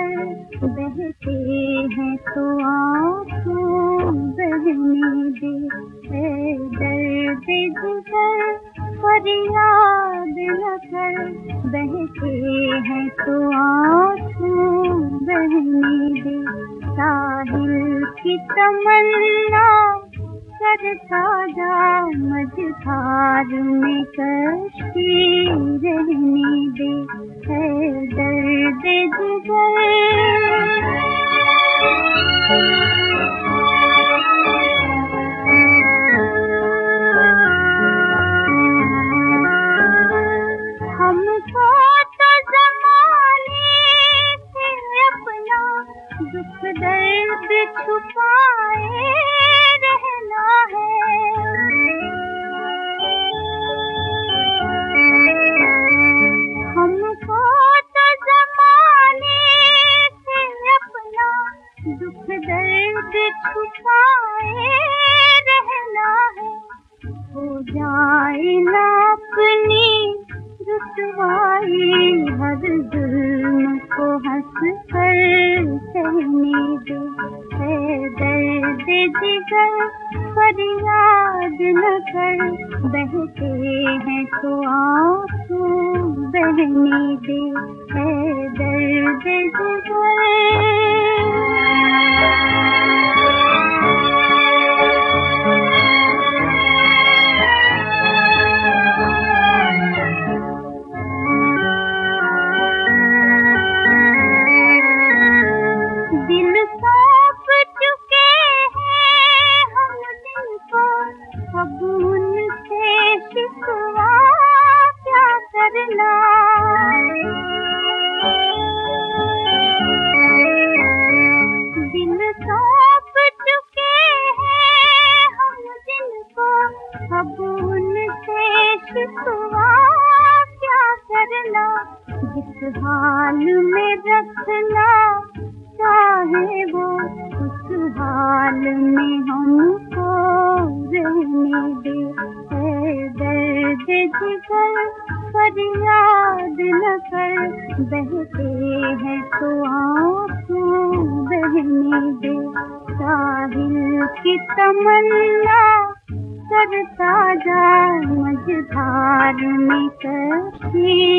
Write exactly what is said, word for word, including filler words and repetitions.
जिगर बहते हैं तो आंसू बहने दे। है दर्द जिगर फरियाद न कर, बहते हैं तो आंसू बहने दे। साहिल की तमन्ना करता जा, मझधार में कश्ती रहने दे। है दर्द जिगर हमको तो ज़माने से अपना दुख दर्द छुपाए रहना है। हमको तो ज़माने से अपना दुख दर्द छुपाए रहना है। हो जाए ना अपनी रुसवाई, हर जुल्म को हंस कर सहने दे। है दर्द जिगर फरियाद न कर, बहते हैं तो आंसू बहने दे। है दर्द जिगर अब उनसे शिकवा क्या करना। दिल सौंप चुके हैं हम जिनको, अब उनसे शिकवा क्या करना। जिस हाल में रखना चाहे वो, उस हाल में हमको रहने दे। है दर्द जिगर फरियाद न कर, बहते हैं तो आंसू बहने दे। साहिल की तमन्ना करता जा, मझधार में कश्ती